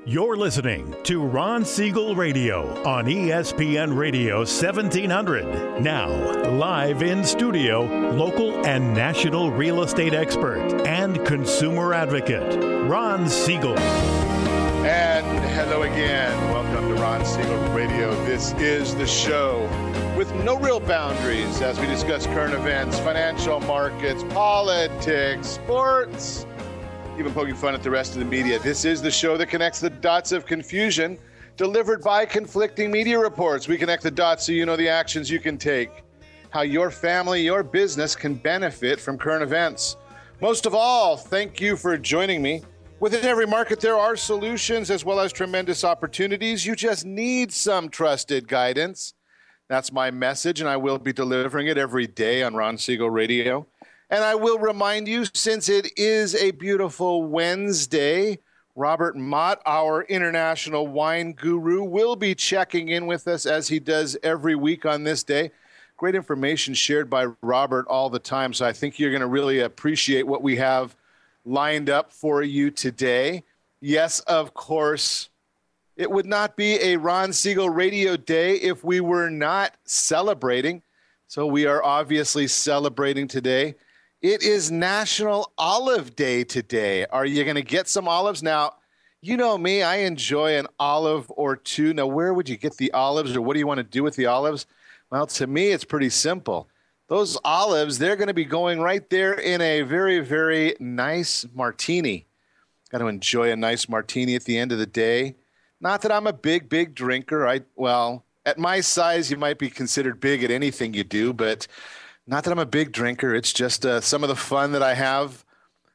You're listening to Ron Siegel Radio on ESPN Radio 1700. Now, live in studio, local and national real estate expert and consumer advocate, Ron Siegel. And hello again. Welcome to Ron Siegel Radio. This is the show with no real boundaries as we discuss current events, financial markets, politics, sports, even poking fun at the rest of the media. This is the show that connects the dots of confusion delivered by conflicting media reports. We connect the dots so you know the actions you can take, how your family, your business can benefit from current events. Most of all, thank you for joining me. Within every market, there are solutions as well as tremendous opportunities. You just need some trusted guidance. That's my message, and I will be delivering it every day on Ron Siegel Radio. And I will remind you, since it is a beautiful Wednesday, Robert Mott, our international wine guru, will be checking in with us as he does every week on this day. Great information shared by Robert all the time, so I think you're going to really appreciate what we have lined up for you today. Yes, of course, it would not be a Ron Siegel Radio Day if we were not celebrating. So we are obviously celebrating today. It is National Olive Day today. Are you going to get some olives? Now, you know me, I enjoy an olive or two. Now, where would you get the olives, or what do you want to do with the olives? Well, to me, it's pretty simple. Those olives, they're going to be going right there in a very, very nice martini. Got to enjoy a nice martini at the end of the day. Not that I'm a big drinker. At my size, you might be considered big at anything you do, but not that I'm a big drinker. It's just some of the fun that I have.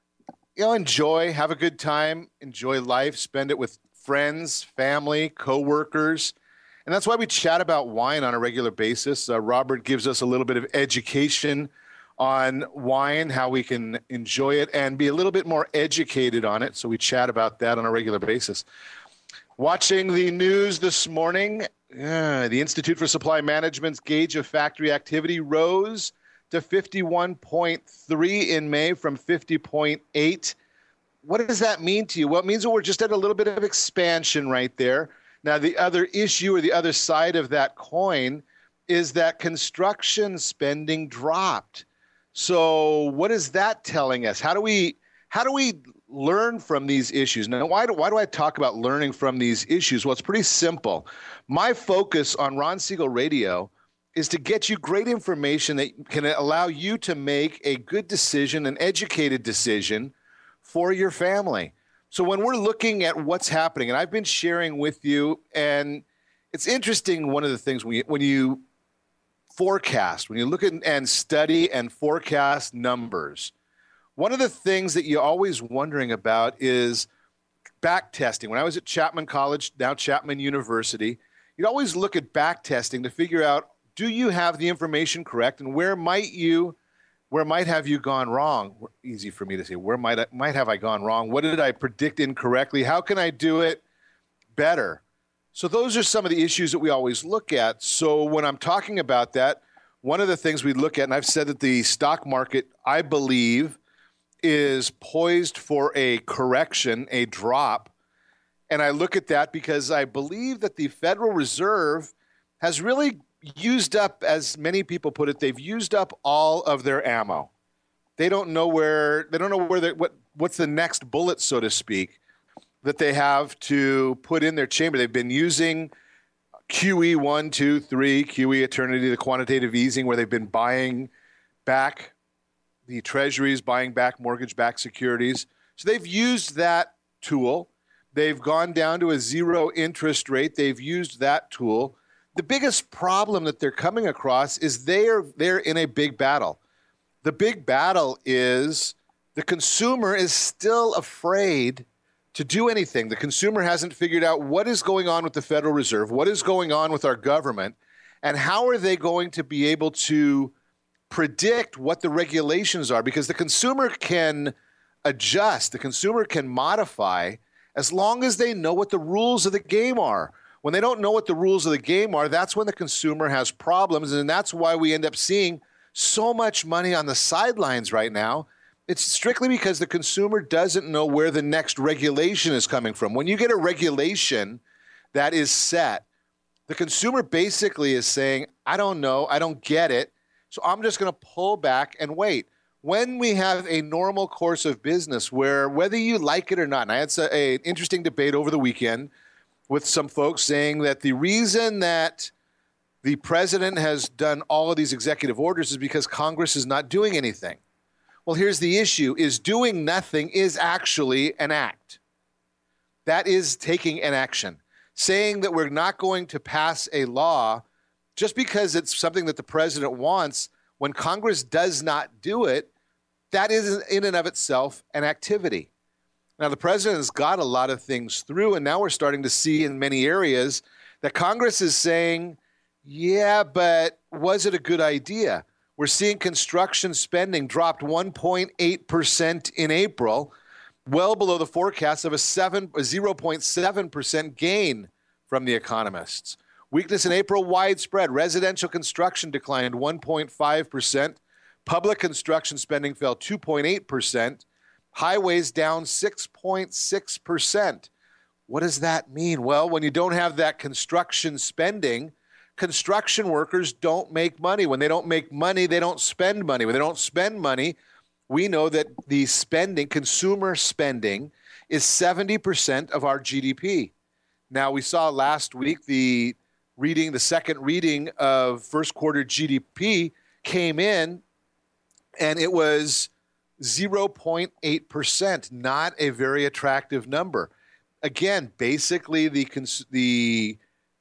Enjoy, have a good time, enjoy life, spend it with friends, family, coworkers. And that's why we chat about wine on a regular basis. Robert gives us a little bit of education on wine, how we can enjoy it and be a little bit more educated on it. So we chat about that on a regular basis. Watching the news this morning, the Institute for Supply Management's gauge of factory activity rose to 51.3 in May from 50.8. What does that mean to you? Well, it means that we're just at a little bit of expansion right there. Now, the other issue, or the other side of that coin, is that construction spending dropped. So what is that telling us? How do we learn from these issues? Now, why do I talk about learning from these issues? Well, it's pretty simple. My focus on Ron Siegel Radio is to get you great information that can allow you to make a good decision, an educated decision for your family. So when we're looking at what's happening, and I've been sharing with you, and it's interesting, one of the things when you forecast, when you look at and study and forecast numbers, one of the things that you're always wondering about is back testing. When I was at Chapman College, now Chapman University, you'd always look at back testing to figure out, do you have the information correct, and where might have you gone wrong? Easy for me to say, where might have I gone wrong? What did I predict incorrectly? How can I do it better? So those are some of the issues that we always look at. So when I'm talking about that, one of the things we look at, and I've said that the stock market, I believe, is poised for a correction, a drop. And I look at that because I believe that the Federal Reserve has really used up, as many people put it, they've used up all of their ammo. They don't know what's the next bullet, so to speak, that they have to put in their chamber. They've been using QE 1, 2, 3, QE Eternity, the quantitative easing, where they've been buying back the treasuries, buying back mortgage-backed securities. So they've used that tool. They've gone down to a zero interest rate. They've used that tool. The biggest problem that they're coming across is they're in a big battle. The big battle is the consumer is still afraid to do anything. The consumer hasn't figured out what is going on with the Federal Reserve, what is going on with our government, and how are they going to be able to predict what the regulations are, because the consumer can adjust, the consumer can modify as long as they know what the rules of the game are. When they don't know what the rules of the game are, that's when the consumer has problems, and that's why we end up seeing so much money on the sidelines right now It's strictly because the consumer doesn't know where the next regulation is coming from. When you get a regulation that is set, the consumer basically is saying, I don't know, I don't get it, so I'm just going to pull back and wait. When we have a normal course of business where whether you like it or not, and I had an interesting debate over the weekend with some folks saying that the reason that the president has done all of these executive orders is because Congress is not doing anything. Well, here's the issue, is doing nothing is actually an act. That is taking an action. Saying that we're not going to pass a law just because it's something that the president wants, when Congress does not do it, that is in and of itself an activity. Now, the president has got a lot of things through, and now we're starting to see in many areas that Congress is saying, yeah, but was it a good idea? We're seeing construction spending dropped 1.8% in April, well below the forecast of a 0.7% gain from the economists. Weakness in April widespread. Residential construction declined 1.5%. Public construction spending fell 2.8%. Highways down 6.6%. What does that mean? Well, when you don't have that construction spending, construction workers don't make money. When they don't make money, they don't spend money. When they don't spend money, we know that the spending, consumer spending, is 70% of our GDP. Now, we saw last week the second reading of first quarter GDP came in, and it was 0.8%, not a very attractive number. Again, basically the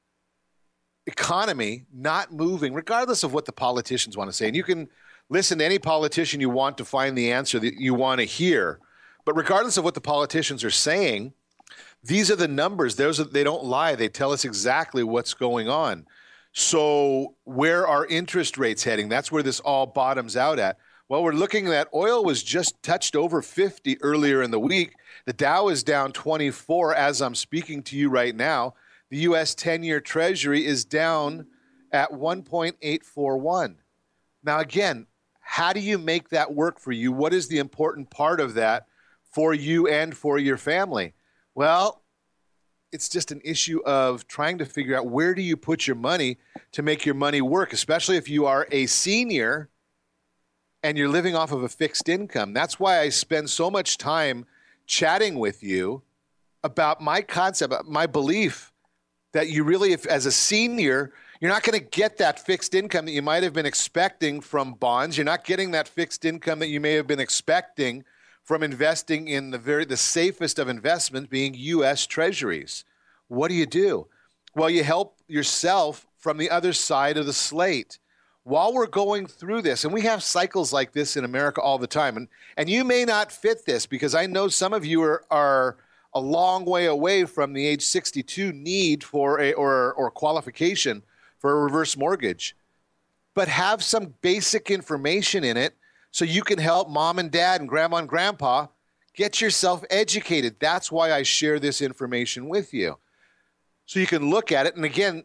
economy not moving, regardless of what the politicians want to say. And you can listen to any politician you want to find the answer that you want to hear. But regardless of what the politicians are saying, these are the numbers. They don't lie. They tell us exactly what's going on. So where are interest rates heading? That's where this all bottoms out at. Well, we're looking at oil was just touched over 50 earlier in the week. The Dow is down 24 as I'm speaking to you right now. The U.S. 10-year Treasury is down at 1.841. Now, again, how do you make that work for you? What is the important part of that for you and for your family? Well, it's just an issue of trying to figure out where do you put your money to make your money work, especially if you are a senior and you're living off of a fixed income. That's why I spend so much time chatting with you about my concept, my belief that you really, if as a senior, you're not going to get that fixed income that you might have been expecting from bonds. You're not getting that fixed income that you may have been expecting from investing in the safest of investments, being U.S. Treasuries. What do? Well, you help yourself from the other side of the slate. While we're going through this, and we have cycles like this in America all the time, and you may not fit this because I know some of you are a long way away from the age 62 need for or qualification for a reverse mortgage, but have some basic information in it so you can help mom and dad and grandma and grandpa get yourself educated. That's why I share this information with you. So you can look at it. And again,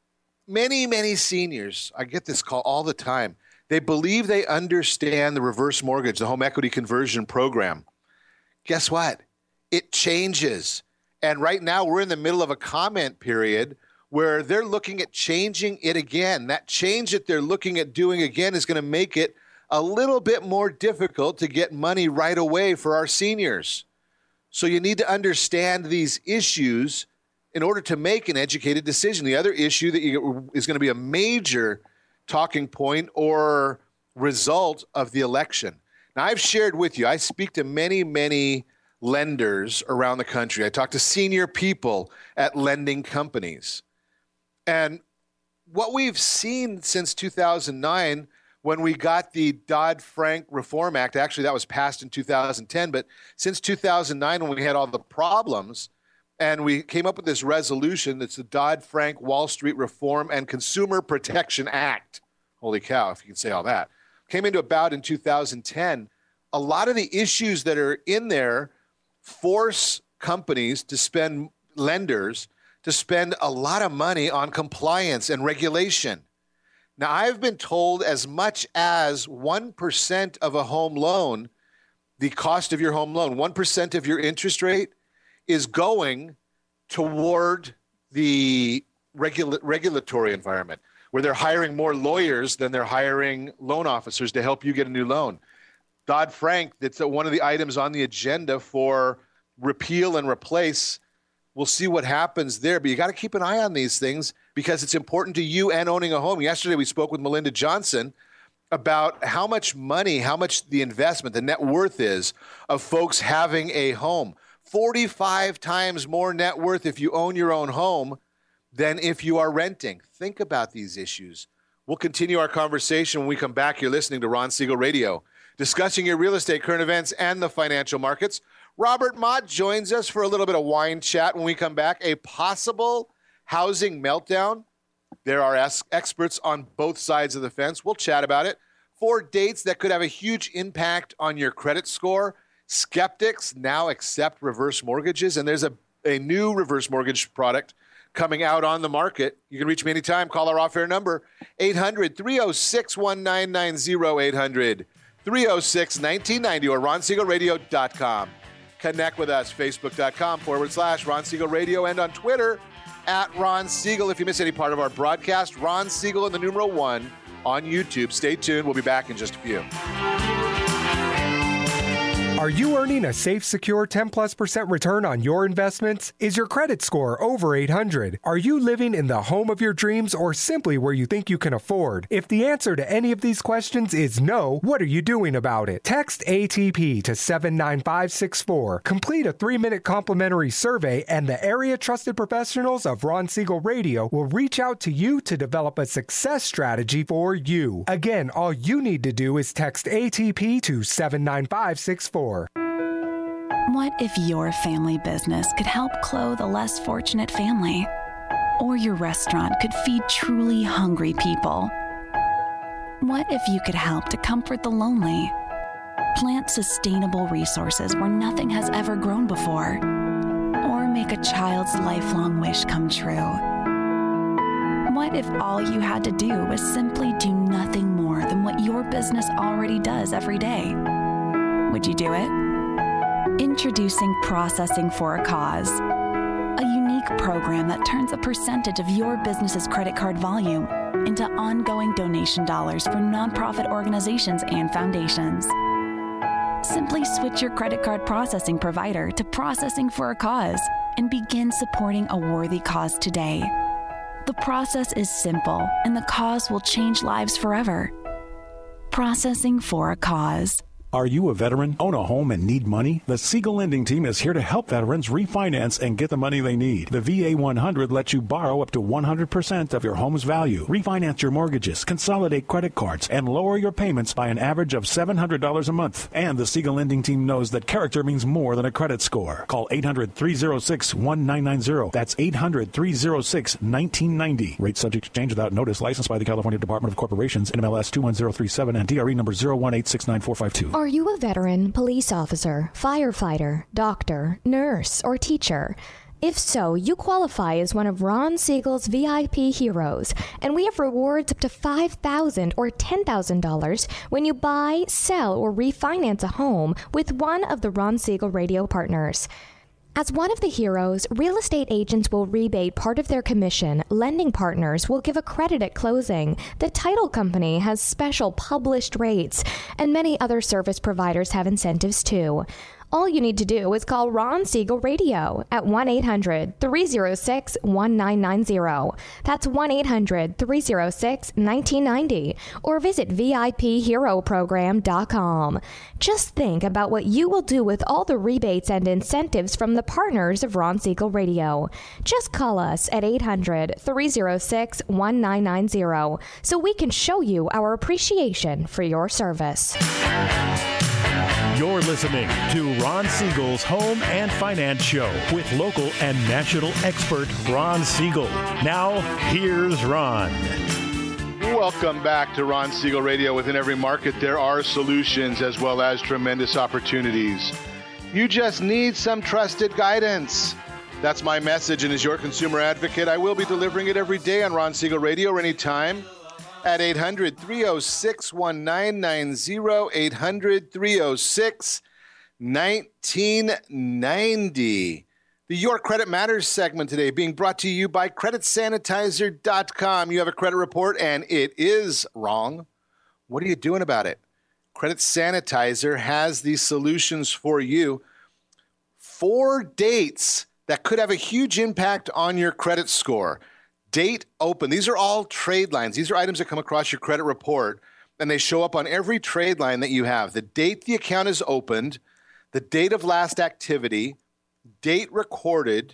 many seniors, I get this call all the time. They believe they understand the reverse mortgage, the home equity conversion program. Guess what? It changes. And right now we're in the middle of a comment period where they're looking at changing it again. That change that they're looking at doing again is going to make it a little bit more difficult to get money right away for our seniors. So you need to understand these issues in order to make an educated decision. The other issue that is going to be a major talking point or result of the election. Now, I've shared with you, I speak to many lenders around the country. I talk to senior people at lending companies. And what we've seen since 2009, when we got the Dodd-Frank Reform Act, actually that was passed in 2010, but since 2009 when we had all the problems, and we came up with this resolution, that's the Dodd-Frank Wall Street Reform and Consumer Protection Act. Holy cow, if you can say all that. Came into about in 2010. A lot of the issues that are in there force companies to spend, lenders, to spend a lot of money on compliance and regulation. Now, I've been told as much as 1% of a home loan the cost of your home loan. 1% of your interest rate is going toward the regulatory environment, where they're hiring more lawyers than they're hiring loan officers to help you get a new loan. Dodd-Frank, that's one of the items on the agenda for repeal and replace. We'll see what happens there, but you got to keep an eye on these things because it's important to you and owning a home. Yesterday, we spoke with Melinda Johnson about how much money, how much the investment, the net worth is of folks having a home. 45 times more net worth if you own your own home than if you are renting. Think about these issues. We'll continue our conversation when we come back. You're listening to Ron Siegel Radio, discussing your real estate, current events, and the financial markets. Robert Mott joins us for a little bit of wine chat when we come back. A possible housing meltdown. There are experts on both sides of the fence. We'll chat about it. 4 dates that could have a huge impact on your credit score. Skeptics now accept reverse mortgages, and there's a new reverse mortgage product coming out on the market. You can reach me anytime. Call our off-air number, 800-306-1990, 800-306-1990, or ronsiegelradio.com. Connect with us, facebook.com/Ron Siegel Radio, and on Twitter, @Ron Siegel. If you miss any part of our broadcast, Ron Siegel and the numeral 1 on YouTube. Stay tuned. We'll be back in just a few. Are you earning a safe, secure 10+% return on your investments? Is your credit score over 800? Are you living in the home of your dreams or simply where you think you can afford? If the answer to any of these questions is no, what are you doing about it? Text ATP to 79564. Complete a 3-minute complimentary survey, and the area trusted professionals of Ron Siegel Radio will reach out to you to develop a success strategy for you. Again, all you need to do is text ATP to 79564. What if your family business could help clothe a less fortunate family? Or your restaurant could feed truly hungry people? What if you could help to comfort the lonely? Plant sustainable resources where nothing has ever grown before? Or make a child's lifelong wish come true? What if all you had to do was simply do nothing more than what your business already does every day? Would you do it? Introducing Processing for a Cause, a unique program that turns a percentage of your business's credit card volume into ongoing donation dollars for nonprofit organizations and foundations. Simply switch your credit card processing provider to Processing for a Cause and begin supporting a worthy cause today. The process is simple, and the cause will change lives forever. Processing for a Cause. Are you a veteran, own a home, and need money? The Siegel Lending Team is here to help veterans refinance and get the money they need. The VA 100 lets you borrow up to 100% of your home's value, refinance your mortgages, consolidate creded cards, and lower your payments by an average of $700 a month. And the Siegel Lending Team knows that character means more than a credit score. Call 800-306-1990. That's 800-306-1990. Rate subject to change without notice. Licensed by the California Department of Corporations, NMLS 21037, and DRE number 018694452. Are you a veteran, police officer, firefighter, doctor, nurse, or teacher? If so, you qualify as one of Ron Siegel's VIP heroes, and we have rewards up to $5,000 or $10,000 when you buy, sell, or refinance a home with one of the Ron Siegel Radio partners. As one of the heroes, real estate agents will rebate part of their commission, lending partners will give a credit at closing, the title company has special published rates, and many other service providers have incentives too. All you need to do is call Ron Siegel Radio at 1-800-306-1990. That's 1-800-306-1990. Or visit VIPHeroProgram.com. Just think about what you will do with all the rebates and incentives from the partners of Ron Siegel Radio. Just call us at 800-306-1990 so we can show you our appreciation for your service. You're listening to Ron Siegel's Home and Finance Show with local and national expert Ron Siegel. Now, here's Ron. Welcome back to Ron Siegel Radio. Within every market, there are solutions as well as tremendous opportunities. You just need some trusted guidance. That's my message, and as your consumer advocate, I will be delivering it every day on Ron Siegel Radio or anytime at 800-306-1990, 1990. The Your Credit Matters segment today being brought to you by CreditSanitizer.com. You have a credit report and it is wrong. What are you doing about it? Credit Sanitizer has these solutions for you. 4 dates that could have a huge impact on your credit score. Date open. These are all trade lines. These are items that come across your credit report, and they show up on every trade line that you have. The date the account is opened, the date of last activity, date reported,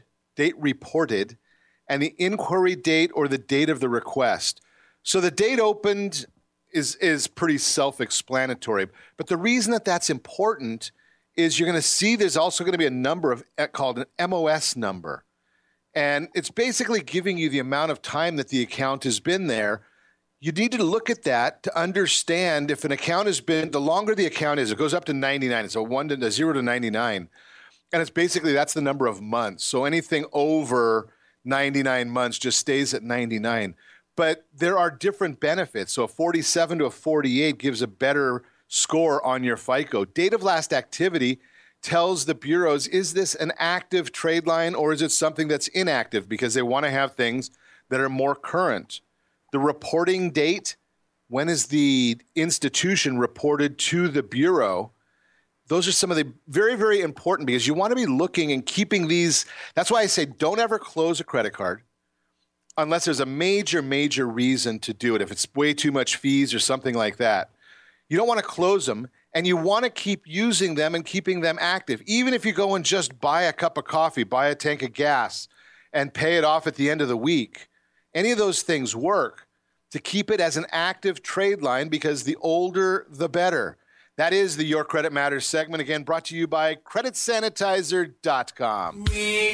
and the inquiry date or the date of the request. So the date opened is pretty self-explanatory. But the reason that that's important is you're going to see there's also going to be a number called an MOS number. And it's basically giving you the amount of time that the account has been there. You need to look at that to understand if an account has been, the longer the account is, it goes up to 99. It's a 0 to 99. And it's basically, that's the number of months. So anything over 99 months just stays at 99. But there are different benefits. So a 47 to a 48 gives a better score on your FICO. Date of last activity tells the bureaus, is this an active trade line or is it something that's inactive? Because they want to have things that are more current. The reporting date, when is the institution reported to the bureau? Those are some of the very, very important because you want to be looking and keeping these. That's why I say don't ever close a credit card unless there's a major, major reason to do it. If it's way too much fees or something like that, you don't want to close them. And you want to keep using them and keeping them active. Even if you go and just buy a cup of coffee, buy a tank of gas, and pay it off at the end of the week, any of those things work to keep it as an active trade line because the older, the better. That is the Your Credit Matters segment, again, brought to you by CreditSanitizer.com.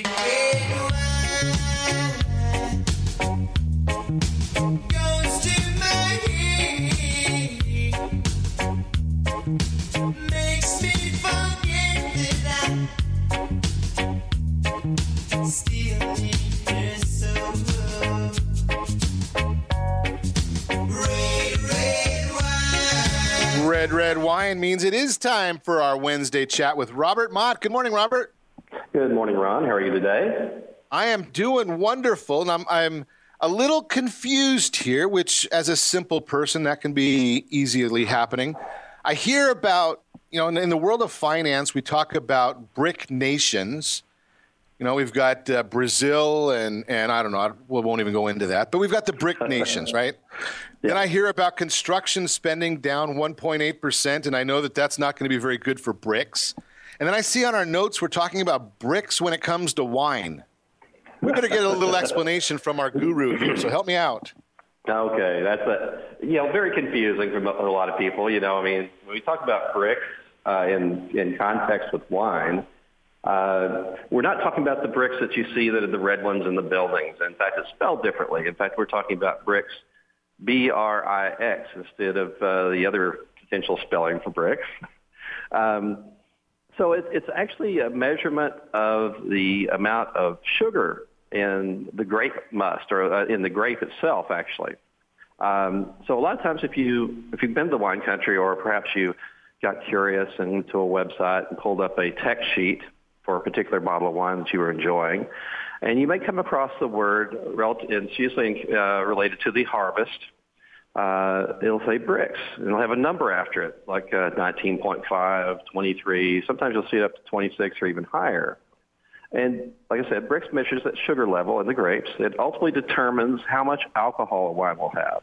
Red wine means it is time for our Wednesday chat with Robert Mott. Good morning, Robert. Good morning, Ron. How are you today? I am doing wonderful, and I'm a little confused here, which as a simple person, that can be easily happening. I hear about, in the world of finance, we talk about BRIC nations. We've got Brazil and I don't know, we won't even go into that, but we've got the BRIC nations, right? Yeah. Then I hear about construction spending down 1.8%, and I know that that's not going to be very good for BRICS. And then I see on our notes we're talking about BRICS when it comes to wine. We better get a little explanation from our guru here, so help me out. Okay, that's very confusing for a lot of people. When we talk about BRICS in context with wine, we're not talking about the bricks that you see that are the red ones in the buildings. In fact, it's spelled differently. In fact, we're talking about bricks, BRIX, instead of the other potential spelling for bricks. So it's actually a measurement of the amount of sugar in the grape must, or in the grape itself, actually. So a lot of times if you've been to the wine country, or perhaps you got curious and went to a website and pulled up a text sheet for a particular bottle of wine that you were enjoying, and you may come across the word, it's usually related to the harvest. It'll say bricks, and it'll have a number after it, like 19.5, 23. Sometimes you'll see it up to 26 or even higher. And like I said, bricks measures that sugar level in the grapes. It ultimately determines how much alcohol a wine will have.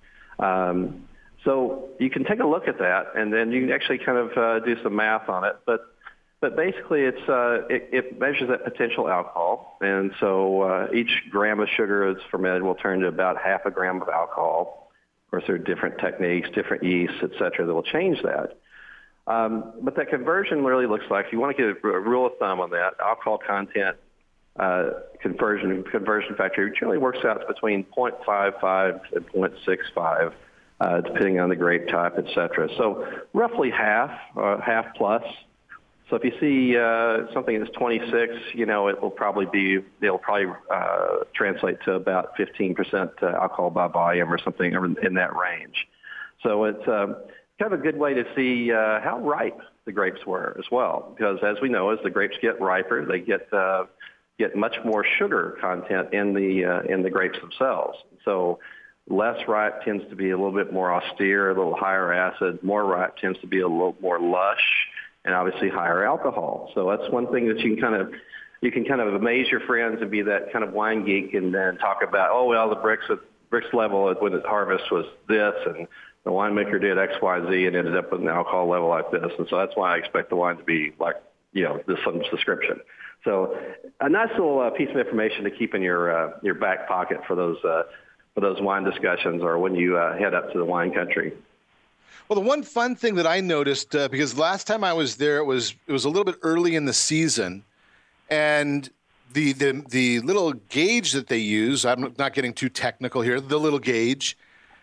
So you can take a look at that, and then you can actually kind of do some math on it. But basically, it measures that potential alcohol, and so each gram of sugar that's fermented will turn to about half a gram of alcohol. Of course, there are different techniques, different yeasts, et cetera, that will change that. But that conversion really looks like, if you want to get a rule of thumb on that, alcohol content conversion factor generally works out to between 0.55 and 0.65, depending on the grape type, et cetera. So roughly half plus. So if you see something that's 26, it'll probably translate to about 15% alcohol by volume or something in that range. So it's kind kind of a good way to see how ripe the grapes were as well, because as we know, as the grapes get riper, they get much more sugar content in the grapes themselves. So less ripe tends to be a little bit more austere, a little higher acid. More ripe tends to be a little more lush, and obviously higher alcohol. So that's one thing that you can kind of amaze your friends and be that kind of wine geek, and then talk about, oh well, the Brix level when it harvest was this, and the winemaker did X, Y, Z, and ended up with an alcohol level like this. And so that's why I expect the wine to be like, this some description. So a nice little piece of information to keep in your back pocket for those wine discussions, or when you head up to the wine country. Well, the one fun thing that I noticed, because last time I was there, it was a little bit early in the season, and the little gauge that they use, I'm not getting too technical here, the little gauge,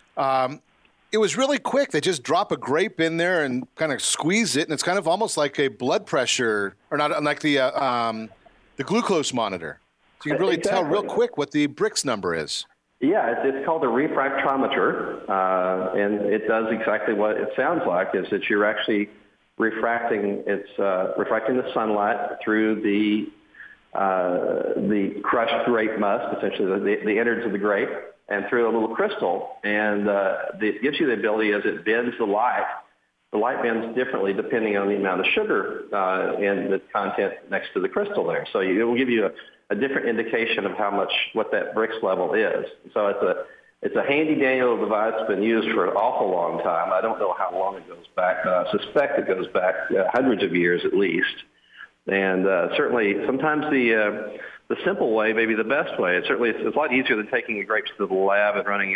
it was really quick. They just drop a grape in there and kind of squeeze it, and it's kind of almost like a blood pressure, or not unlike the glucose monitor. So you can really tell real quick what the Brix number is. Yeah, it's called a refractometer, and it does exactly what it sounds like, is that you're actually refracting the sunlight through the crushed grape must, essentially the innards of the grape, and through a little crystal, and it gives you the ability, as it bends the light bends differently depending on the amount of sugar and the content next to the crystal there. So it will give you a different indication of what that Brix level is. So it's a handy Daniel device. It's been used for an awful long time. I don't know how long it goes back, but I suspect it goes back hundreds of years at least. And certainly sometimes the simple way may be the best way. It's a lot easier than taking the grapes to the lab and running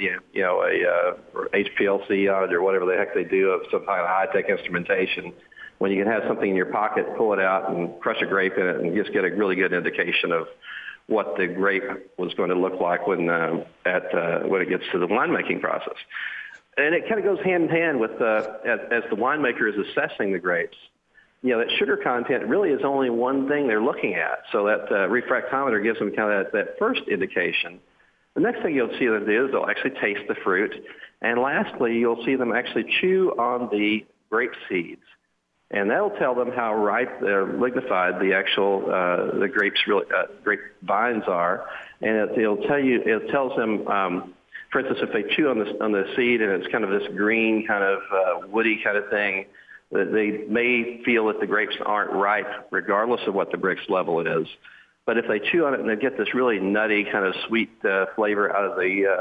a HPLC on it, or whatever the heck they do, of some kind of high-tech instrumentation, when you can have something in your pocket, pull it out and crush a grape in it, and just get a really good indication of what the grape was going to look like when it gets to the winemaking process. And it kind of goes hand in hand with as the winemaker is assessing the grapes. That sugar content really is only one thing they're looking at. So that refractometer gives them kind of that first indication. The next thing you'll see them do is they'll actually taste the fruit. And lastly, you'll see them actually chew on the grape seeds. And that'll tell them how ripe or lignified the actual the grapes grape vines are. And it tells them, for instance, if they chew on the seed and it's kind of this green kind of woody kind of thing, that they may feel that the grapes aren't ripe regardless of what the Brix level is. But if they chew on it and they get this really nutty kind of sweet flavor out of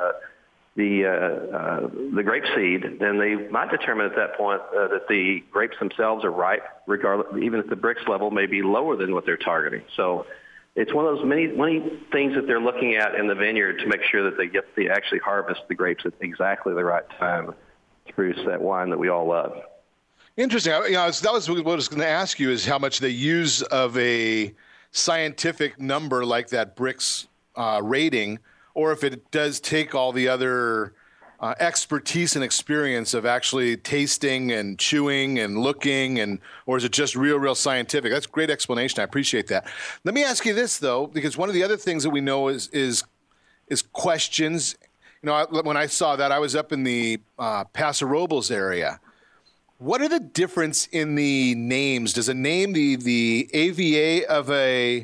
the grape seed, then they might determine at that point that the grapes themselves are ripe, regardless, even if the Brix level may be lower than what they're targeting. So it's one of those many things that they're looking at in the vineyard to make sure that they actually harvest the grapes at exactly the right time to produce that wine that we all love. Interesting. That was what I was going to ask you, is how much they use of a scientific number like that Brix rating, or if it does take all the other expertise and experience of actually tasting and chewing and looking, or is it just real scientific? That's a great explanation. I appreciate that. Let me ask you this, though, because one of the other things that we know is questions. When I saw that, I was up in the Paso Robles area. What are the difference in the names? Does a name the AVA of a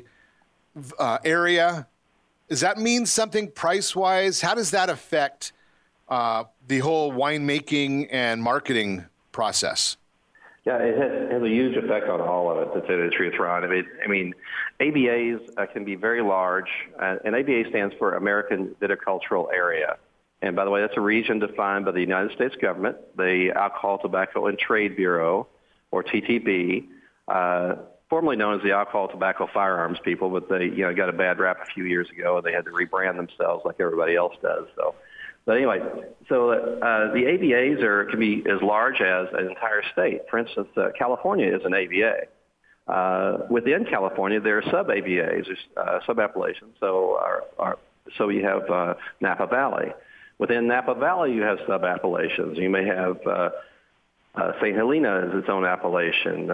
area, does that mean something price-wise? How does that affect the whole winemaking and marketing process? Yeah, it has a huge effect on all of it, to tell you the truth, Ron. I mean, AVAs can be very large, and AVA stands for American Viticultural Area. And by the way, that's a region defined by the United States government, the Alcohol, Tobacco, and Trade Bureau, or TTB, formerly known as the Alcohol, Tobacco, Firearms people, but they got a bad rap a few years ago, and they had to rebrand themselves like everybody else does. But anyway, the AVAs can be as large as an entire state. For instance, California is an AVA. Within California, there are sub-AVAs, sub-appellations. So you have Napa Valley. Within Napa Valley, you have sub-appellations. You may have St. Helena as its own appellation,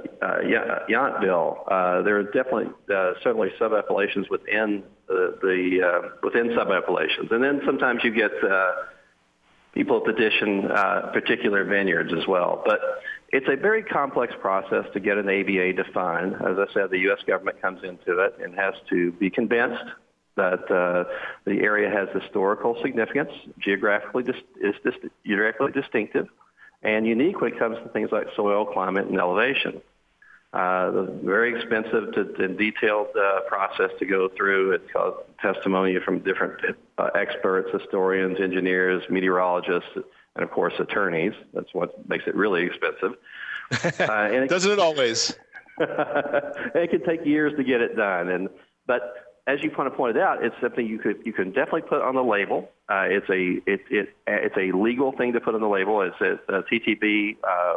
Yountville. There are definitely, certainly sub-appellations within within sub-appellations. And then sometimes you get people petition particular vineyards as well. But it's a very complex process to get an AVA defined. As I said, the U.S. government comes into it and has to be convinced that the area has historical significance, geographically distinctive, and unique when it comes to things like soil, climate, and elevation. The very expensive and detailed process to go through. It's called testimony from different experts, historians, engineers, meteorologists, and of course attorneys. That's what makes it really expensive. And Doesn't it always? It can take years to get it done. But as you kind of pointed out, it's something you can definitely put on the label. It's a legal thing to put on the label. TTB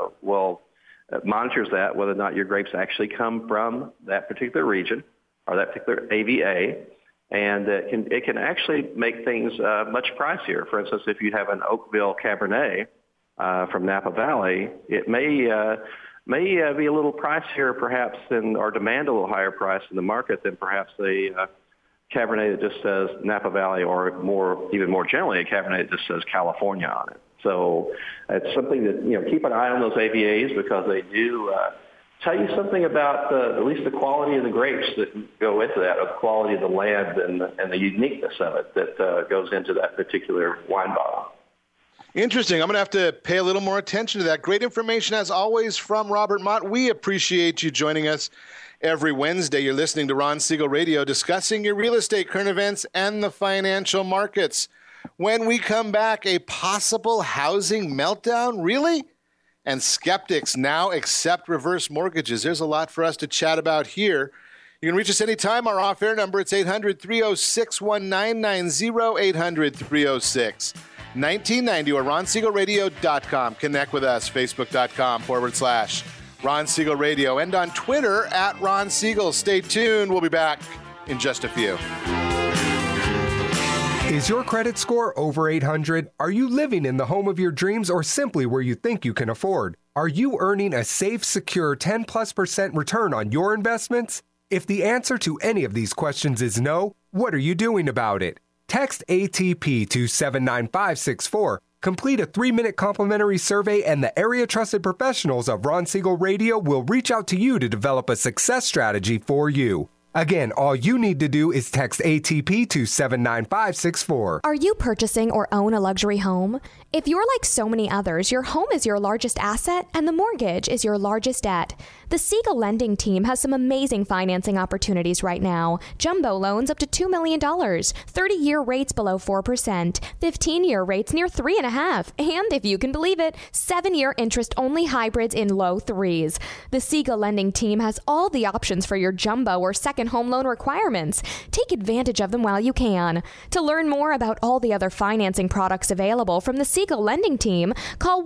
monitors that, whether or not your grapes actually come from that particular region or that particular AVA, and it can actually make things much pricier. For instance, if you have an Oakville Cabernet from Napa Valley, it may be a little pricier perhaps or demand a little higher price in the market than perhaps a Cabernet that just says Napa Valley, or even more generally, a Cabernet that just says California on it. So it's something that, keep an eye on those AVAs, because they do tell you something about at least the quality of the grapes that go into that, or the quality of the land and the uniqueness of it that goes into that particular wine bottle. Interesting. I'm going to have to pay a little more attention to that. Great information, as always, from Robert Mott. We appreciate you joining us every Wednesday. You're listening to Ron Siegel Radio, discussing your real estate, current events, and the financial markets. When we come back, a possible housing meltdown? Really? And skeptics now accept reverse mortgages. There's a lot for us to chat about here. You can reach us anytime. Our off-air number, it's 800-306-1990, 800-306-1990, or RonSiegelRadio.com. Connect with us, Facebook.com/Ron Siegel Radio, and on Twitter @Ron Siegel. Stay tuned. We'll be back in just a few. Is your credit score over 800? Are you living in the home of your dreams, or simply where you think you can afford? Are you earning a safe, secure 10+% return on your investments? If the answer to any of these questions is no, what are you doing about it? Text ATP to 79564. Complete a 3-minute complimentary survey, and the area trusted professionals of Ron Siegel Radio will reach out to you to develop a success strategy for you. Again, all you need to do is text ATP to 79564. Are you purchasing or own a luxury home? If you're like so many others, your home is your largest asset and the mortgage is your largest debt. The Siegel Lending Team has some amazing financing opportunities right now. Jumbo loans up to $2 million, 30-year rates below 4%, 15-year rates near 3.5%, and if you can believe it, 7-year interest-only hybrids in low 3s. The Siegel Lending Team has all the options for your jumbo or second home loan requirements. Take advantage of them while you can. To learn more about all the other financing products available from the Siegel Lending Team, call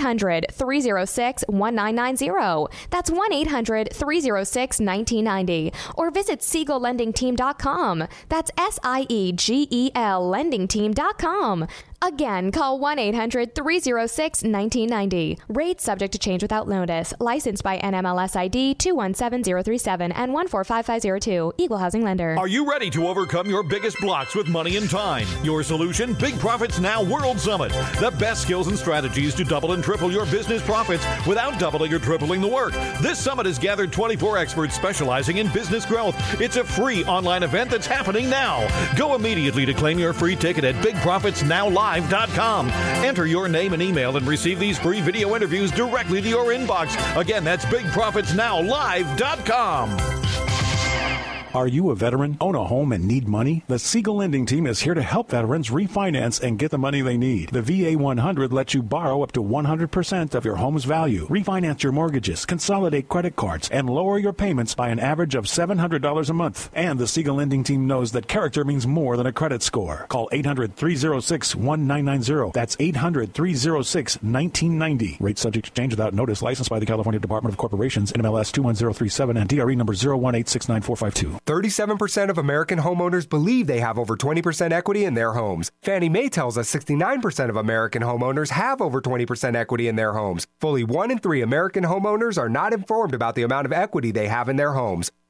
1-800-306-1990. That's 1-800-306-1990. Or visit SiegelLendingTeam.com. That's SIEGEL LendingTeam.com. Again, call 1-800-306-1990. Rates subject to change without notice. Licensed by NMLS ID 217037 and 145502. Equal housing lender. Are you ready to overcome your biggest blocks with money and time? Your solution? Big Profits Now World Summit. The best skills and strategies to double and triple your business profits without doubling or tripling the work. This summit has gathered 24 experts specializing in business growth. It's a free online event that's happening now. Go immediately to claim your free ticket at BigProfitsNowLive.com. Enter your name and email and receive these free video interviews directly to your inbox. Again, that's BigProfitsNowLive.com. Are you a veteran, own a home, and need money? The Siegel Lending Team is here to help veterans refinance and get the money they need. The VA 100 lets you borrow up to 100% of your home's value, refinance your mortgages, consolidate credit cards, and lower your payments by an average of $700 a month. And the Siegel Lending Team knows that character means more than a credit score. Call 800-306-1990. That's 800-306-1990. Rate subject to change without notice. Licensed by the California Department of Corporations, NMLS 21037, and DRE number 018694452. 37% of American homeowners believe they have over 20% equity in their homes. Fannie Mae tells us 69% of American homeowners have over 20% equity in their homes. Fully 1 in 3 American homeowners are not informed about the amount of equity they have in their homes.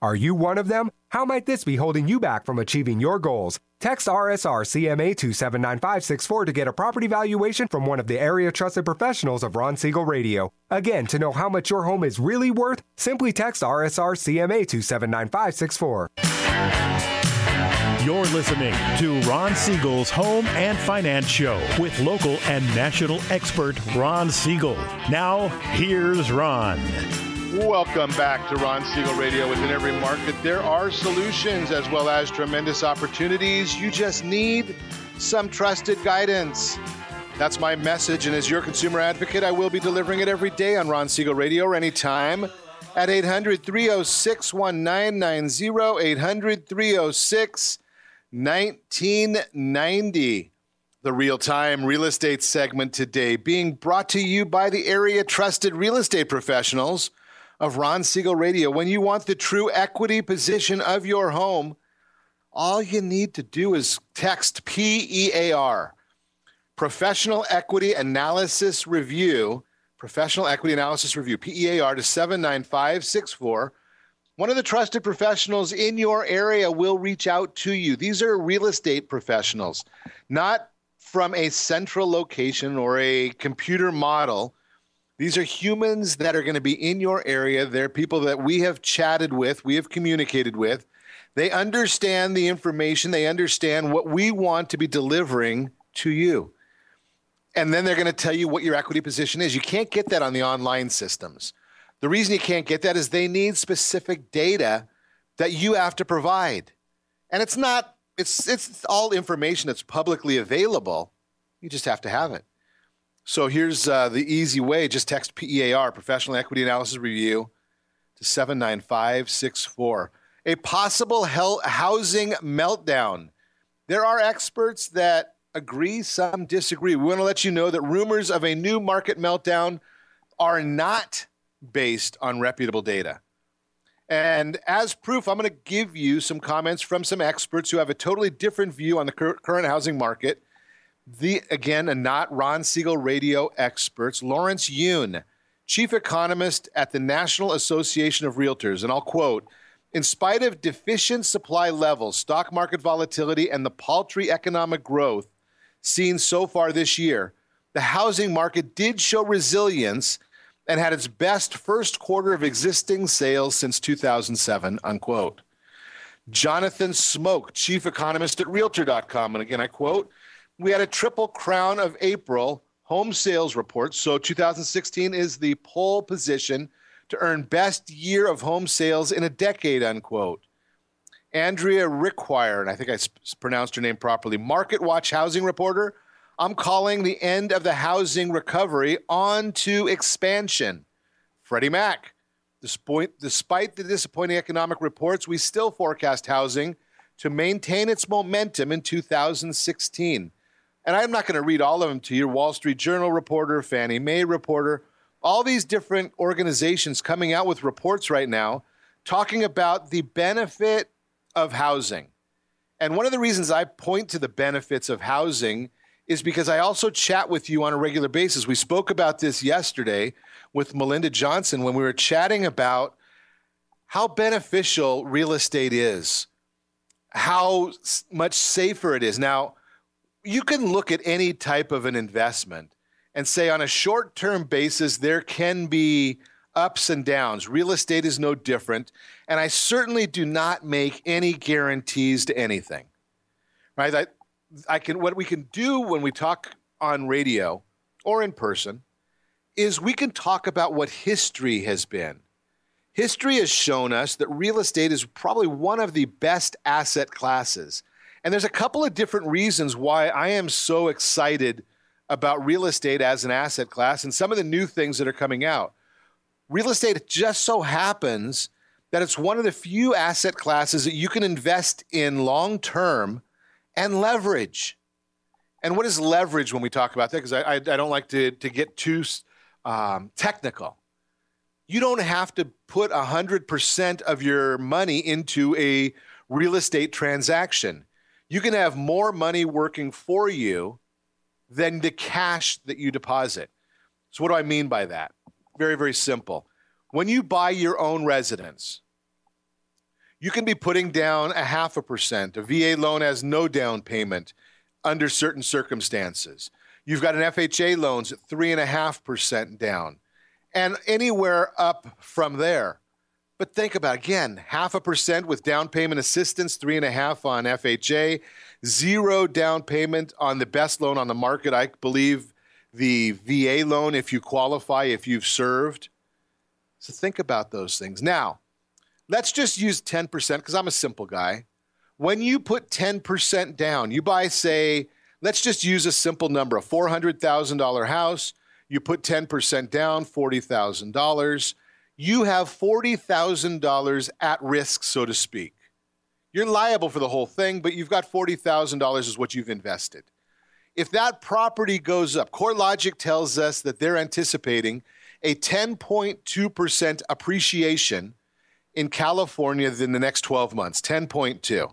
Are you one of them? How might this be holding you back from achieving your goals? Text RSR CMA to 79564 to get a property valuation from one of the area trusted professionals of Ron Siegel Radio. Again, to know how much your home is really worth, simply text RSR CMA to 79564. You're listening to Ron Siegel's Home and Finance Show with local and national expert Ron Siegel. Now, here's Ron. Welcome back to Ron Siegel Radio. Within every market, there are solutions as well as tremendous opportunities. You just need some trusted guidance. That's my message, and as your consumer advocate, I will be delivering it every day on Ron Siegel Radio or anytime at 800-306-1990, 800-306-1990. The real-time real estate segment today being brought to you by the area trusted real estate professionals of Ron Siegel Radio. When you want the true equity position of your home, all you need to do is text PEAR, Professional Equity Analysis Review, Professional Equity Analysis Review, PEAR, to 79564. One of the trusted professionals in your area will reach out to you. These are real estate professionals, not from a central location or a computer model. These are humans that are going to be in your area. They're people that we have chatted with, we have communicated with. They understand the information. They understand what we want to be delivering to you. And then they're going to tell you what your equity position is. You can't get that on the online systems. The reason you can't get that is they need specific data that you have to provide. And it's all information that's publicly available. You just have to have it. So here's the easy way. Just text PEAR, Professional Equity Analysis Review, to 79564. A possible housing meltdown. There are experts that agree, some disagree. We want to let you know that rumors of a new market meltdown are not based on reputable data. And as proof, I'm going to give you some comments from some experts who have a totally different view on the current housing market. Again, not Ron Siegel Radio experts. Lawrence Yun, chief economist at the National Association of Realtors, and I'll quote, "In spite of deficient supply levels, stock market volatility, and the paltry economic growth seen so far this year, the housing market did show resilience and had its best first quarter of existing sales since 2007, unquote. Jonathan Smoke, chief economist at Realtor.com, and again, I quote, "We had a triple crown of April home sales reports, so 2016 is the pole position to earn best year of home sales in a decade," unquote. Andrea Rickwire, and I think I pronounced her name properly, Market Watch housing reporter, "I'm calling the end of the housing recovery on to expansion." Freddie Mac, despite the disappointing economic reports, we still forecast housing to maintain its momentum in 2016. And I'm not going to read all of them to you. Wall Street Journal reporter, Fannie Mae reporter, all these different organizations coming out with reports right now talking about the benefit of housing. And one of the reasons I point to the benefits of housing is because I also chat with you on a regular basis. We spoke about this yesterday with Melinda Johnson when we were chatting about how beneficial real estate is, how much safer it is. Now, you can look at any type of an investment and say on a short-term basis, there can be ups and downs. Real estate is no different. And I certainly do not make any guarantees to anything, right? What we can do when we talk on radio or in person is we can talk about what history has been. History has shown us that real estate is probably one of the best asset classes. And there's a couple of different reasons why I am so excited about real estate as an asset class and some of the new things that are coming out. Real estate just so happens that it's one of the few asset classes that you can invest in long-term and leverage. And what is leverage when we talk about that? Because I don't like to get too technical. You don't have to put 100% of your money into a real estate transaction. You can have more money working for you than the cash that you deposit. So what do I mean by that? Very, very simple. When you buy your own residence, You can be putting down 0.5%. A VA loan has no down payment under certain circumstances. You've got an FHA loans at 3.5% down, and anywhere up from there. But think about, again, 0.5% with down payment assistance, 3.5% on FHA, 0 down payment on the best loan on the market, I believe the VA loan, if you qualify, if you've served. So think about those things. Now, let's just use 10% because I'm a simple guy. When you put 10% down, you buy, say, let's just use a simple number, a $400,000 house. You put 10% down, $40,000. You have $40,000 at risk, so to speak. You're liable for the whole thing, but you've got $40,000 is what you've invested. If that property goes up, CoreLogic tells us that they're anticipating a 10.2% appreciation in California in the next 12 months, 10.2.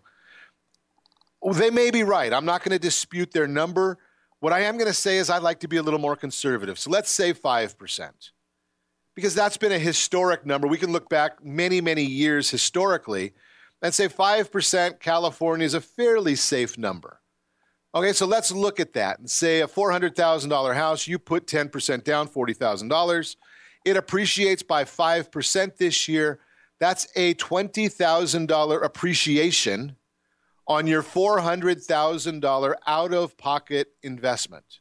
They may be right. I'm not going to dispute their number. What I am going to say is I'd like to be a little more conservative. So let's say 5%, because that's been a historic number. We can look back many, many years historically and say 5% California is a fairly safe number. Okay, so let's look at that and say a $400,000 house, you put 10% down, $40,000. It appreciates by 5% this year. That's a $20,000 appreciation on your $400,000 out-of-pocket investment.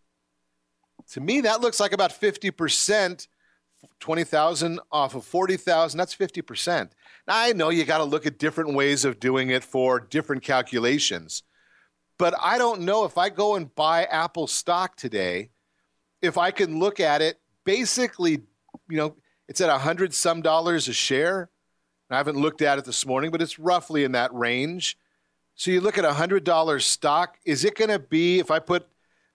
To me, that looks like about 50%, $20,000 off of $40,000, that's 50%. Now, I know you got to look at different ways of doing it for different calculations, but I don't know if I go and buy Apple stock today, if I can look at it, basically, it's at $100-some a share. I haven't looked at it this morning, but it's roughly in that range. So you look at $100 stock, is it going to be, if I put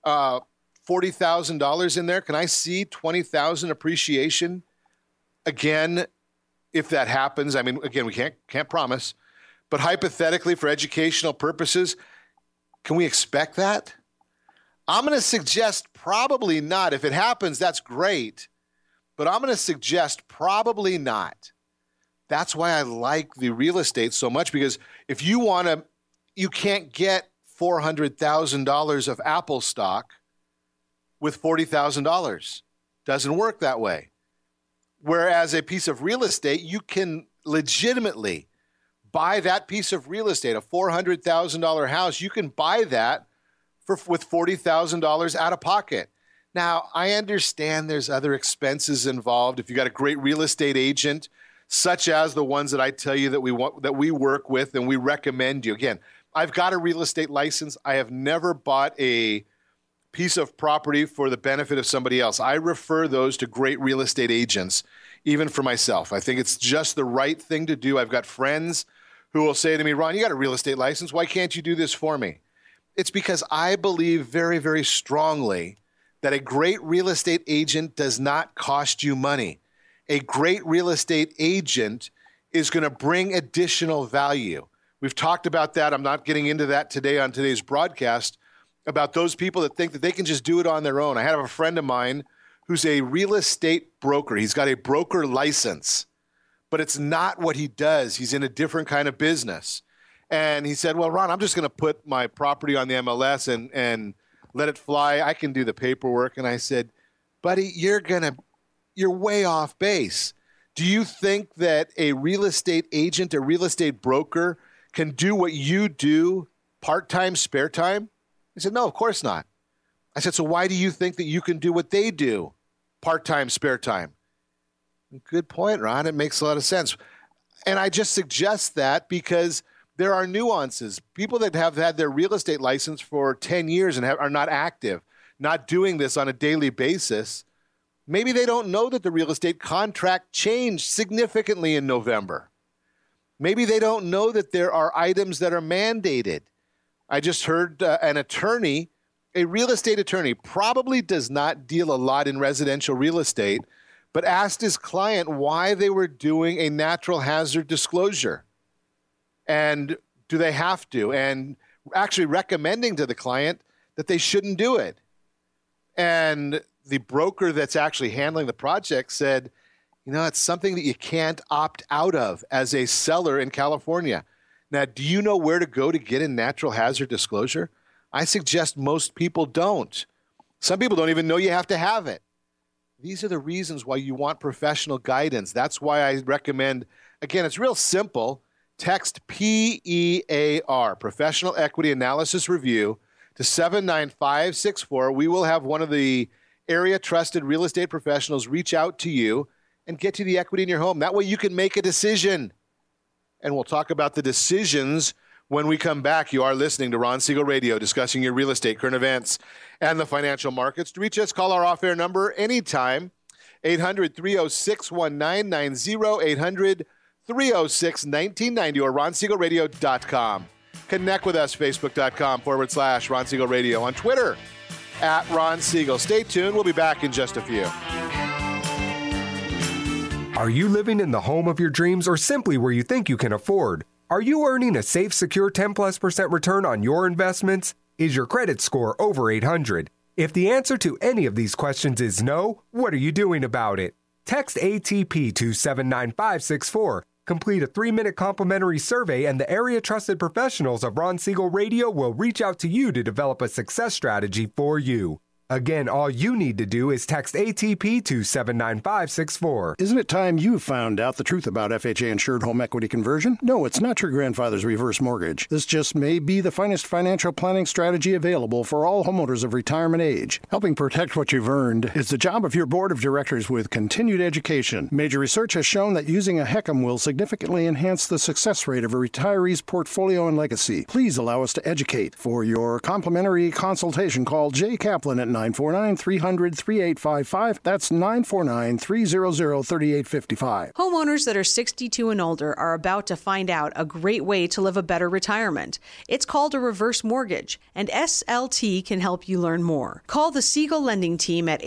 $40,000 in there, can I see $20,000 appreciation? Again, if that happens, I mean, again, we can't promise, but hypothetically for educational purposes, can we expect that? I'm going to suggest probably not. If it happens, that's great, but I'm going to suggest probably not. That's why I like the real estate so much, because if you want to, you can't get $400,000 of Apple stock with $40,000. Doesn't work that way. Whereas a piece of real estate, you can legitimately buy that piece of real estate, a $400,000 house, you can buy that with $40,000 out of pocket. Now, I understand there's other expenses involved. If you got a great real estate agent, such as the ones that I tell you that we work with and we recommend you. Again, I've got a real estate license. I have never bought a piece of property for the benefit of somebody else. I refer those to great real estate agents, even for myself. I think it's just the right thing to do. I've got friends who will say to me, Ron, you got a real estate license. Why can't you do this for me? It's because I believe very, very strongly that a great real estate agent does not cost you money. A great real estate agent is going to bring additional value. We've talked about that. I'm not getting into that today on today's broadcast, about those people that think that they can just do it on their own. I had a friend of mine who's a real estate broker. He's got a broker license, but it's not what he does. He's in a different kind of business. And he said, well, Ron, I'm just going to put my property on the MLS and let it fly. I can do the paperwork. And I said, buddy, you're way off base. Do you think that a real estate agent, a real estate broker can do what you do part-time, spare time? He said, no, of course not. I said, so why do you think that you can do what they do part-time, spare time? Good point, Ron. It makes a lot of sense. And I just suggest that because there are nuances. People that have had their real estate license for 10 years and are not active, not doing this on a daily basis, maybe they don't know that the real estate contract changed significantly in November. Maybe they don't know that there are items that are mandated. I just heard an attorney, a real estate attorney, probably does not deal a lot in residential real estate, but asked his client why they were doing a natural hazard disclosure. And do they have to? And actually recommending to the client that they shouldn't do it. And the broker that's actually handling the project said, You know, it's something that you can't opt out of as a seller in California. Now, do you know where to go to get a natural hazard disclosure? I suggest most people don't. Some people don't even know you have to have it. These are the reasons why you want professional guidance. That's why I recommend, again, it's real simple. Text PEAR, Professional Equity Analysis Review, to 79564. We will have one of the area trusted real estate professionals reach out to you and get you the equity in your home. That way you can make a decision. And we'll talk about the decisions when we come back. You are listening to Ron Siegel Radio, discussing your real estate, current events, and the financial markets. To reach us, call our off-air number anytime, 800-306-1990, 800-306-1990, or ronsiegelradio.com. Connect with us, facebook.com/Ron Siegel Radio, on Twitter, @Ron Siegel. Stay tuned. We'll be back in just a few. Are you living in the home of your dreams or simply where you think you can afford? Are you earning a safe, secure 10+% return on your investments? Is your credit score over 800? If the answer to any of these questions is no, what are you doing about it? Text ATP to 79564. Complete a 3-minute complimentary survey, and the area trusted professionals of Ron Siegel Radio will reach out to you to develop a success strategy for you. Again, all you need to do is text ATP to 79564. Isn't it time you found out the truth about FHA-insured home equity conversion? No, it's not your grandfather's reverse mortgage. This just may be the finest financial planning strategy available for all homeowners of retirement age. Helping protect what you've earned is the job of your board of directors with continued education. Major research has shown that using a HECM will significantly enhance the success rate of a retiree's portfolio and legacy. Please allow us to educate. For your complimentary consultation, call Jay Kaplan at 949-300-3855. That's 949-300-3855. Homeowners that are 62 and older are about to find out a great way to live a better retirement. It's called a reverse mortgage, and SLT can help you learn more. Call the Siegel Lending Team at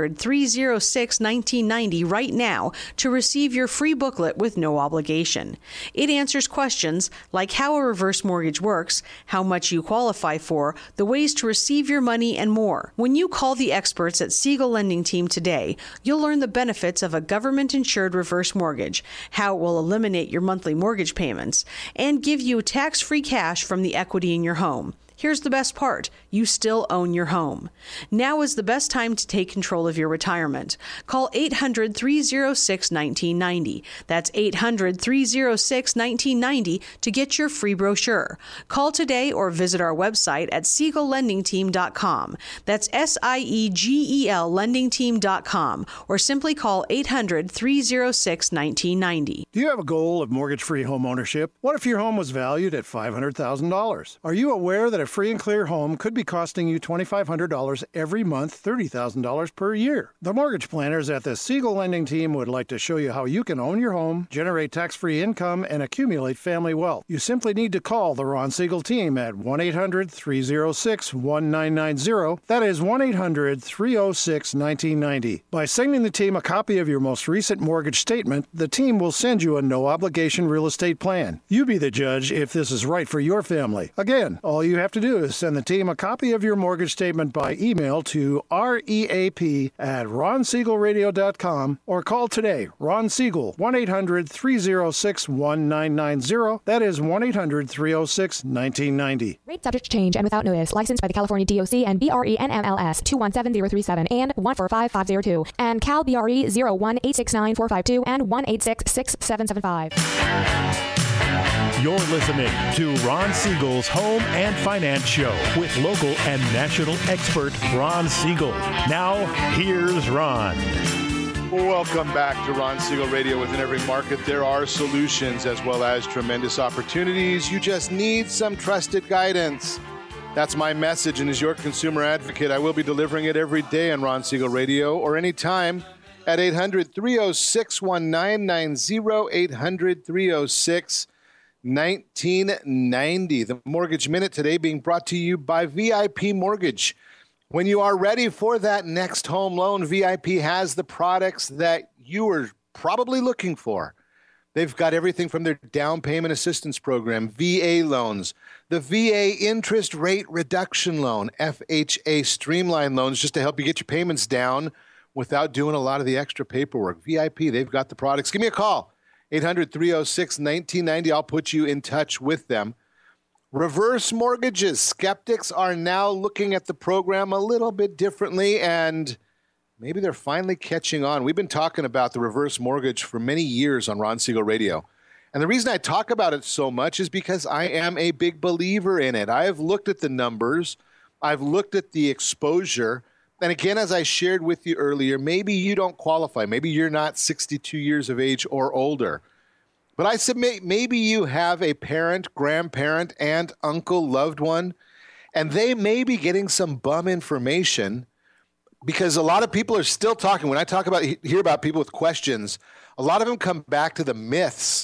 800-306-1990 right now to receive your free booklet with no obligation. It answers questions like how a reverse mortgage works, how much you qualify for, the ways to receive your money, and more. When you call the experts at Siegel Lending Team today, you'll learn the benefits of a government-insured reverse mortgage, how it will eliminate your monthly mortgage payments, and give you tax-free cash from the equity in your home. Here's the best part. You still own your home. Now is the best time to take control of your retirement. Call 800-306-1990. That's 800-306-1990 to get your free brochure. Call today or visit our website at SiegelLendingTeam.com. That's SIEGEL LendingTeam.com, or simply call 800-306-1990. Do you have a goal of mortgage-free home ownership? What if your home was valued at $500,000? Are you aware that a free and clear home could be costing you $2,500 every month, $30,000 per year? The mortgage planners at the Siegel Lending Team would like to show you how you can own your home, generate tax-free income, and accumulate family wealth. You simply need to call the Ron Siegel Team at 1-800-306-1990. That is 1-800-306-1990. By sending the team a copy of your most recent mortgage statement, the team will send you a no-obligation real estate plan. You be the judge if this is right for your family. Again, all you have to do is send the team a copy of your mortgage statement by email to reap@ronsiegelradio.com or call today. Ron Siegel, 1-800-306-1990. That is 1-800-306-1990. Rate subject to change and without notice. Licensed by the California DOC and BRE NMLS 217037 and 145502 and Cal BRE 0186945 and 1866775. You're listening to Ron Siegel's Home and Finance Show with local and national expert Ron Siegel. Now, here's Ron. Welcome back to Ron Siegel Radio. Within every market, there are solutions as well as tremendous opportunities. You just need some trusted guidance. That's my message, and as your consumer advocate, I will be delivering it every day on Ron Siegel Radio or anytime at 800-306-1990, 800-306-1990. The Mortgage Minute today being brought to you by VIP Mortgage. When you are ready for that next home loan, VIP has the products that you are probably looking for. They've got everything from their down payment assistance program, VA loans, the VA interest rate reduction loan, FHA streamline loans, just to help you get your payments down without doing a lot of the extra paperwork. VIP, they've got the products. Give me a call, 800-306-1990. I'll put you in touch with them. Reverse mortgages. Skeptics are now looking at the program a little bit differently, and maybe they're finally catching on. We've been talking about the reverse mortgage for many years on Ron Siegel Radio. And the reason I talk about it so much is because I am a big believer in it. I have looked at the numbers. I've looked at the exposure. And again, as I shared with you earlier, maybe you don't qualify. Maybe you're not 62 years of age or older. But I submit maybe you have a parent, grandparent, aunt, uncle, loved one, and they may be getting some bum information because a lot of people are still talking. When I hear about people with questions, a lot of them come back to the myths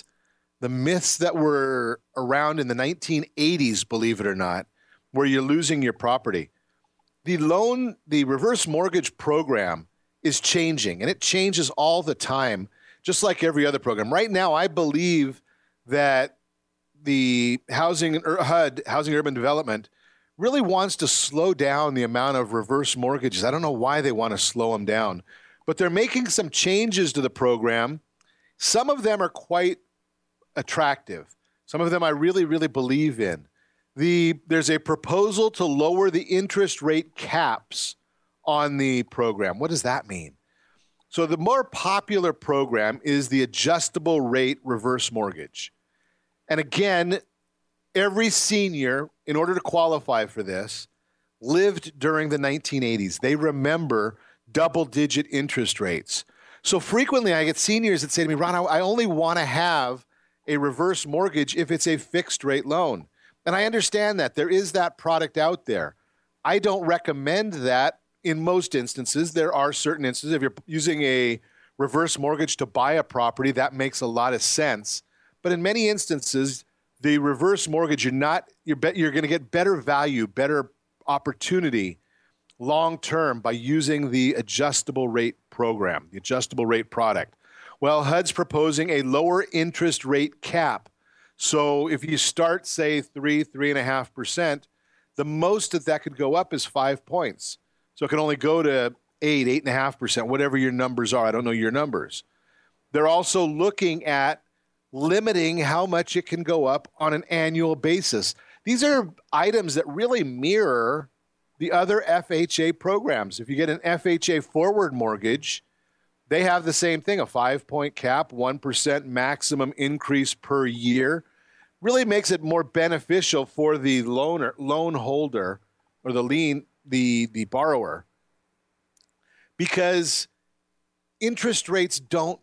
that were around in the 1980s, believe it or not, where you're losing your property. The reverse mortgage program is changing, and it changes all the time, just like every other program. Right now, I believe that the HUD, Housing Urban Development, really wants to slow down the amount of reverse mortgages. I don't know why they want to slow them down, but they're making some changes to the program. Some of them are quite attractive. Some of them I really, really believe in. There's a proposal to lower the interest rate caps on the program. What does that mean? So the more popular program is the adjustable rate reverse mortgage. And again, every senior, in order to qualify for this, lived during the 1980s. They remember double-digit interest rates. So frequently I get seniors that say to me, Ron, I only want to have a reverse mortgage if it's a fixed rate loan. And I understand that. There is that product out there. I don't recommend that in most instances. There are certain instances. If you're using a reverse mortgage to buy a property, that makes a lot of sense. But in many instances, the reverse mortgage, you're going to get better value, better opportunity long-term by using the adjustable rate program, the adjustable rate product. Well, HUD's proposing a lower interest rate cap. So if you start, say, 3.5%, the most that could go up is 5 points. So it can only go to 8.5%, whatever your numbers are. I don't know your numbers. They're also looking at limiting how much it can go up on an annual basis. These are items that really mirror the other FHA programs. If you get an FHA forward mortgage, they have the same thing, a 5-point cap, 1% maximum increase per year. Really makes it more beneficial for the loan holder or the borrower, because interest rates go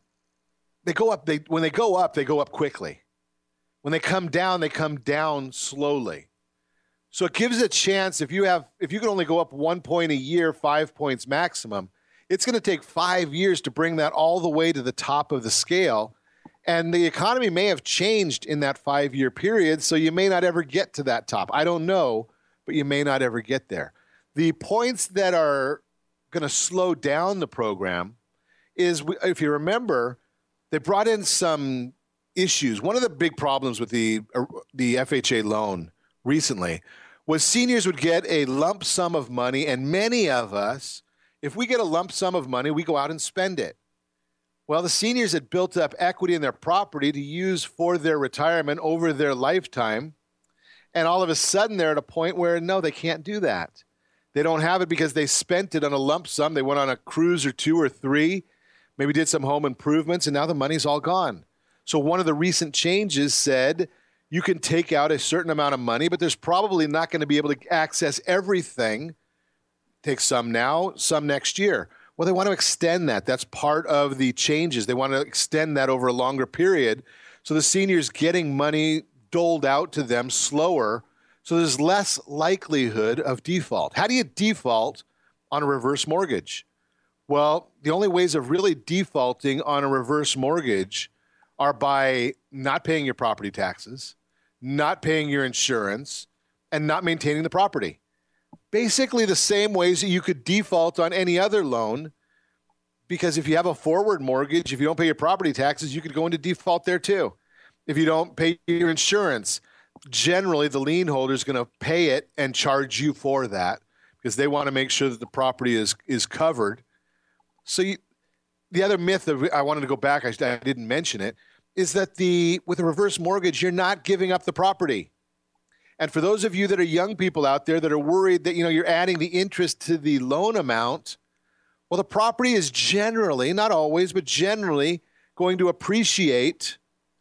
up. When they go up, they go up quickly. When they come down slowly. So it gives a chance if you can only go up 1 point a year, 5 points maximum, it's going to take 5 years to bring that all the way to the top of the scale. And the economy may have changed in that 5-year period, so you may not ever get to that top. I don't know, but you may not ever get there. The points that are going to slow down the program is, if you remember, they brought in some issues. One of the big problems with the FHA loan recently was seniors would get a lump sum of money, and many of us, if we get a lump sum of money, we go out and spend it. Well, the seniors had built up equity in their property to use for their retirement over their lifetime, and all of a sudden they're at a point where, no, they can't do that. They don't have it because they spent it on a lump sum. They went on a cruise or 2 or 3, maybe did some home improvements, and now the money's all gone. So one of the recent changes said you can take out a certain amount of money, but there's probably not going to be able to access everything. Take some now, some next year. Well, they want to extend that. That's part of the changes. They want to extend that over a longer period. So the seniors getting money doled out to them slower. So there's less likelihood of default. How do you default on a reverse mortgage? Well, the only ways of really defaulting on a reverse mortgage are by not paying your property taxes, not paying your insurance, and not maintaining the property. Basically the same ways that you could default on any other loan, because if you have a forward mortgage, if you don't pay your property taxes, you could go into default there too. If you don't pay your insurance, generally the lien holder is going to pay it and charge you for that because they want to make sure that the property is covered. So the other myth that I wanted to go back, I didn't mention it, is that with a reverse mortgage, you're not giving up the property. And for those of you that are young people out there that are worried that, you're adding the interest to the loan amount, well, the property is generally, not always, but generally going to appreciate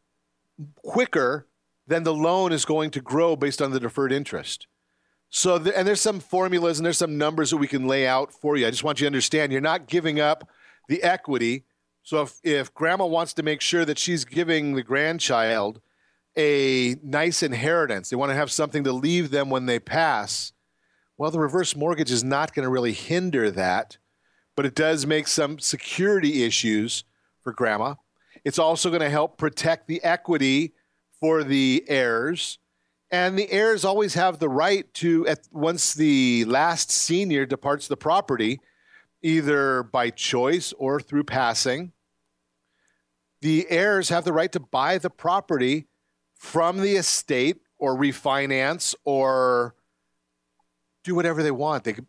quicker than the loan is going to grow based on the deferred interest. So, and there's some formulas and there's some numbers that we can lay out for you. I just want you to understand you're not giving up the equity. So if grandma wants to make sure that she's giving the grandchild a nice inheritance, they want to have something to leave them when they pass, well, the reverse mortgage is not going to really hinder that, but it does make some security issues for grandma. It's also going to help protect the equity for the heirs. And the heirs always have the right to, once the last senior departs the property, either by choice or through passing, the heirs have the right to buy the property from the estate or refinance or do whatever they want. They could,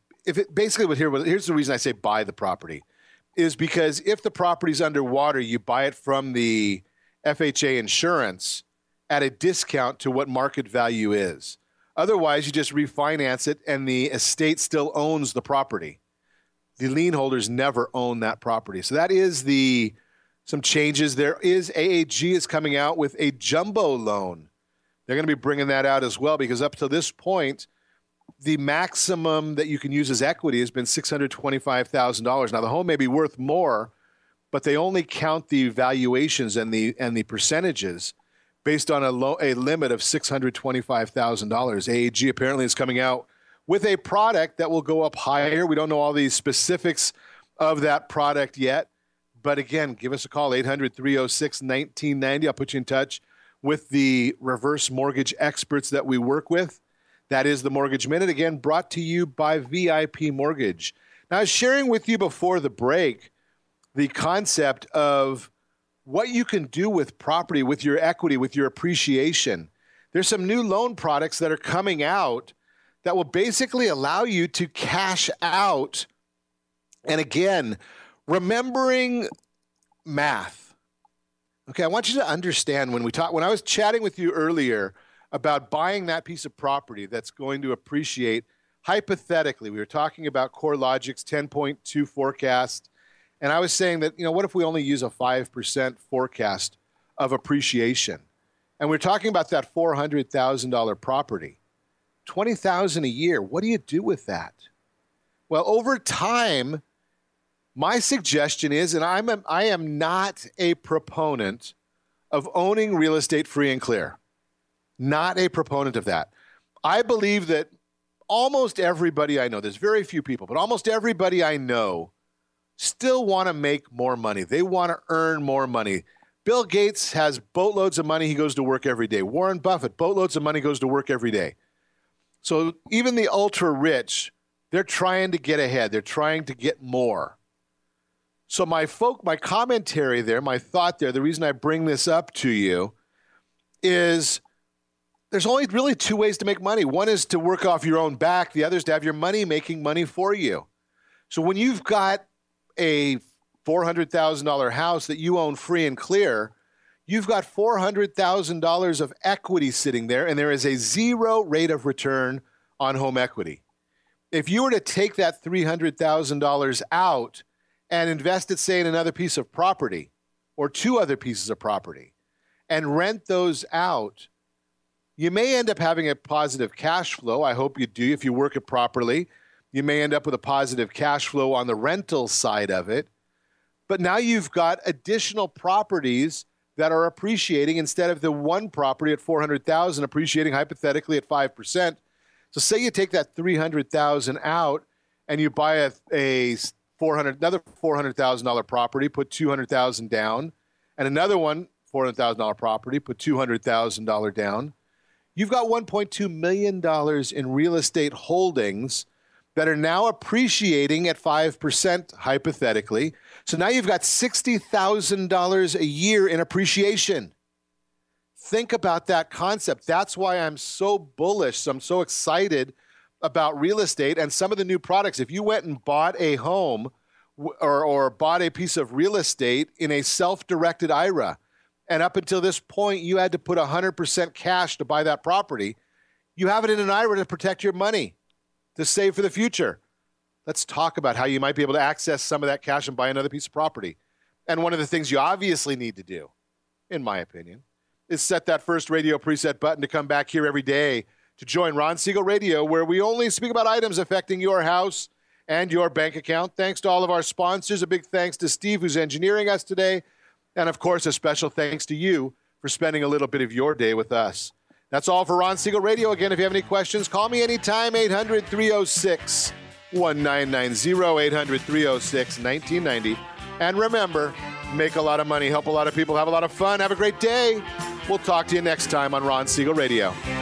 here's the reason I say buy the property, is because if the property's underwater, you buy it from the FHA insurance at a discount to what market value is. Otherwise, you just refinance it and the estate still owns the property. The lien holders never own that property. So that is some changes. There is AAG is coming out with a jumbo loan. They're going to be bringing that out as well because up to this point, the maximum that you can use as equity has been $625,000. Now, the home may be worth more, but they only count the valuations and the percentages based on a limit of $625,000. AAG apparently is coming out with a product that will go up higher. We don't know all the specifics of that product yet. But again, give us a call, 800-306-1990. I'll put you in touch with the reverse mortgage experts that we work with. That is the Mortgage Minute, again, brought to you by VIP Mortgage. Now, I was sharing with you before the break the concept of what you can do with property, with your equity, with your appreciation. There's some new loan products that are coming out that will basically allow you to cash out. And again, remembering math. Okay, I want you to understand when I was chatting with you earlier about buying that piece of property that's going to appreciate, hypothetically, we were talking about CoreLogic's 10.2 forecast. And I was saying that, what if we only use a 5% forecast of appreciation? And we're talking about that $400,000 property, $20,000 a year. What do you do with that? Well, over time, my suggestion is, and I am not a proponent of owning real estate free and clear. Not a proponent of that. I believe that almost everybody I know, there's very few people, but almost everybody I know still want to make more money. They want to earn more money. Bill Gates has boatloads of money. He goes to work every day. Warren Buffett, boatloads of money, goes to work every day. So even the ultra rich, they're trying to get ahead. They're trying to get more. So my commentary there, my thought there, the reason I bring this up to you is there's only really two ways to make money. One is to work off your own back. The other is to have your money making money for you. So when you've got a $400,000 house that you own free and clear, you've got $400,000 of equity sitting there, and there is a 0 rate of return on home equity. If you were to take that $300,000 out and invest it, say, in another piece of property or two other pieces of property and rent those out, you may end up having a positive cash flow. I hope you do if you work it properly. You may end up with a positive cash flow on the rental side of it. But now you've got additional properties that are appreciating instead of the one property at $400,000 appreciating hypothetically at 5%. So say you take that $300,000 out and you buy another $400,000 property, put $200,000 down, and another one, $400,000 property, put $200,000 down. You've got $1.2 million in real estate holdings that are now appreciating at 5% hypothetically. So now you've got $60,000 a year in appreciation. Think about that concept. That's why I'm so bullish. I'm so excited about real estate and some of the new products. If you went and bought a home or bought a piece of real estate in a self-directed IRA, and up until this point, you had to put 100% cash to buy that property, you have it in an IRA to protect your money, to save for the future. Let's talk about how you might be able to access some of that cash and buy another piece of property. And one of the things you obviously need to do, in my opinion, is set that first radio preset button to come back here every day to join Ron Siegel Radio, where we only speak about items affecting your house and your bank account. Thanks to all of our sponsors. A big thanks to Steve, who's engineering us today. And, of course, a special thanks to you for spending a little bit of your day with us. That's all for Ron Siegel Radio. Again, if you have any questions, call me anytime, 800-306-1990, 800-306-1990. And remember, make a lot of money, help a lot of people, have a lot of fun, have a great day. We'll talk to you next time on Ron Siegel Radio.